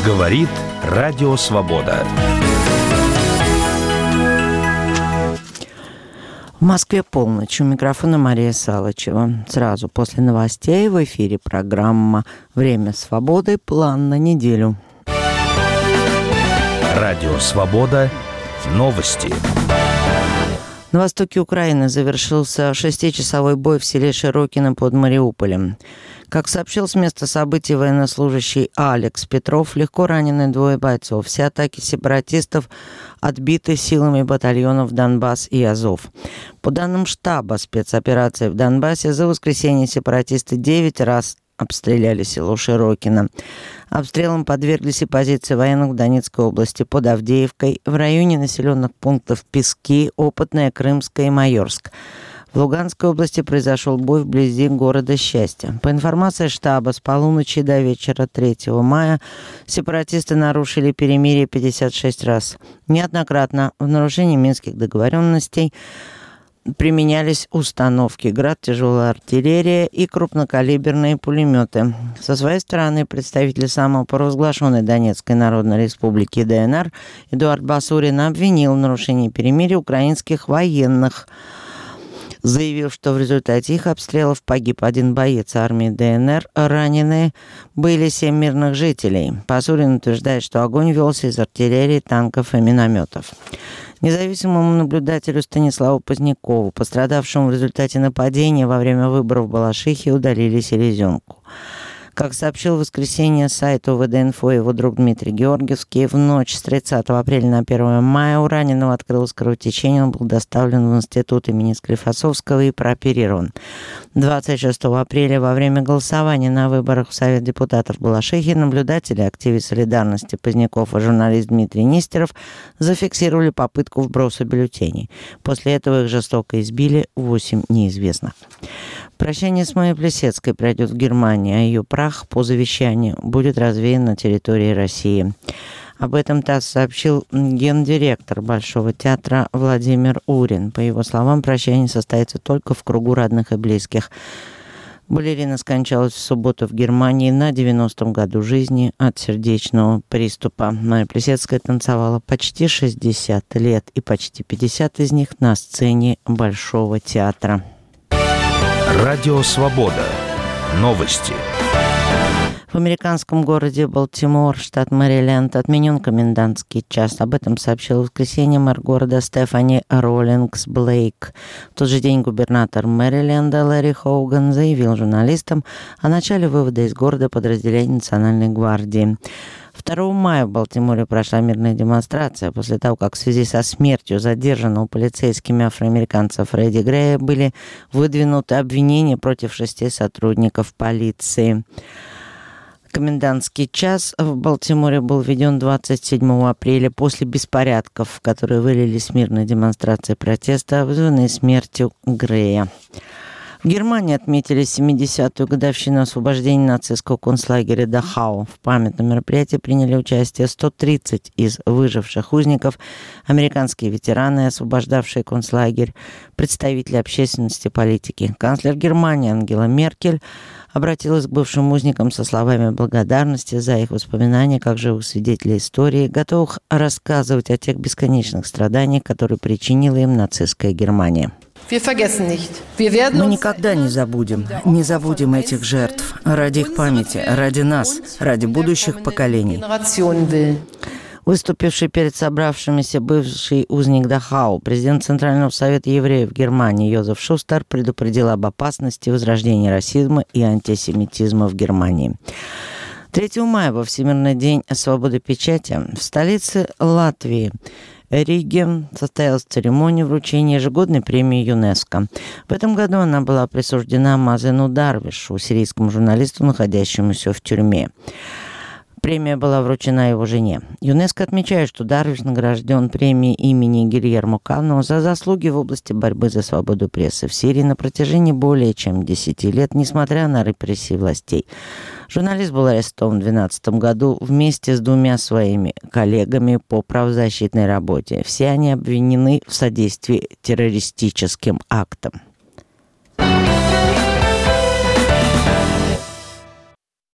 Говорит Радио Свобода. В Москве полночь. У микрофона Мария Салычева. Сразу после новостей в эфире программа «Время свободы. План на неделю». Радио Свобода. Новости. На востоке Украины завершился 6-часовой бой в селе Широкино под Мариуполем. Как сообщил с места событий военнослужащий Алекс Петров, легко ранены 2 бойцов. Все атаки сепаратистов отбиты силами батальонов Донбасс и Азов. По данным штаба спецоперации в Донбассе, за воскресенье сепаратисты 9 раз обстреляли село Широкино. Обстрелам подверглись и позиции военных в Донецкой области под Авдеевкой, в районе населенных пунктов Пески, Опытная, Крымская и Майорск. В Луганской области произошел бой вблизи города Счастья. По информации штаба, с полуночи до вечера 3 мая сепаратисты нарушили перемирие 56 раз. Неоднократно в нарушении минских договоренностей применялись установки «Град», тяжелая артиллерия и крупнокалиберные пулеметы. Со своей стороны, представитель самопровозглашенной Донецкой Народной Республики ДНР Эдуард Басурин обвинил в нарушении перемирия украинских военных, заявив, что в результате их обстрелов погиб 1 боец армии ДНР, ранены были 7 мирных жителей. Басурин утверждает, что огонь велся из артиллерии, танков и минометов. Независимому наблюдателю Станиславу Позднякову, пострадавшему в результате нападения во время выборов в Балашихе, удалили селезенку. Как сообщил в воскресенье сайт ОВД-инфо его друг Дмитрий Георгиевский, в ночь с 30 апреля на 1 мая у раненого открылось кровотечение, он был доставлен в институт имени Склифосовского и прооперирован. 26 апреля во время голосования на выборах в Совет депутатов Балашихи наблюдатели, активист «Солидарности» Поздняков и журналист Дмитрий Нестеров зафиксировали попытку вброса бюллетеней. После этого их жестоко избили 8 неизвестных. Прощание с Майей Плисецкой пройдет в Германии, а ее прах по завещанию будет развеян на территории России. Об этом ТАСС сообщил гендиректор Большого театра Владимир Урин. По его словам, прощание состоится только в кругу родных и близких. Балерина скончалась в субботу в Германии на 90-м году жизни от сердечного приступа. Майя Плисецкая танцевала почти 60 лет, и почти 50 из них на сцене Большого театра. Радио Свобода. Новости. В американском городе Балтимор, штат Мэриленд, отменен комендантский час. Об этом сообщил в воскресенье мэр города Стефани Роллингс Блейк. В тот же день губернатор Мэриленда Ларри Хоуган заявил журналистам о начале вывода из города подразделений Национальной гвардии. 2 мая в Балтиморе прошла мирная демонстрация после того, как в связи со смертью задержанного полицейскими афроамериканца Фредди Грея были выдвинуты обвинения против 6 сотрудников полиции. Комендантский час в Балтиморе был введен 27 апреля после беспорядков, в которые вылились в мирные демонстрации протеста, вызванные смертью Грея. В Германии отметили 70-ю годовщину освобождения нацистского концлагеря Дахау. В памятном мероприятии приняли участие 130 из выживших узников, американские ветераны, освобождавшие концлагерь, представители общественности, политики. Канцлер Германии Ангела Меркель обратилась к бывшим узникам со словами благодарности за их воспоминания как живых свидетелей истории, готовых рассказывать о тех бесконечных страданиях, которые причинила им нацистская Германия. Мы никогда не забудем этих жертв. Ради их памяти, ради нас, ради будущих поколений. Выступивший перед собравшимися бывший узник Дахау, президент Центрального совета евреев Германии Йозеф Шустер предупредил об опасности возрождения расизма и антисемитизма в Германии. 3 мая, во Всемирный день свободы печати, в столице Латвии Риге состоялась церемония вручения ежегодной премии ЮНЕСКО. В этом году она была присуждена Мазену Дарвишу, сирийскому журналисту, находящемуся в тюрьме. Премия была вручена его жене. ЮНЕСКО отмечает, что Дарвиш награжден премией имени Гильермо Кано за заслуги в области борьбы за свободу прессы в Сирии на протяжении более чем 10 лет, несмотря на репрессии властей. Журналист был арестован в 2012 году вместе с 2 своими коллегами по правозащитной работе. Все они обвинены в содействии террористическим актам.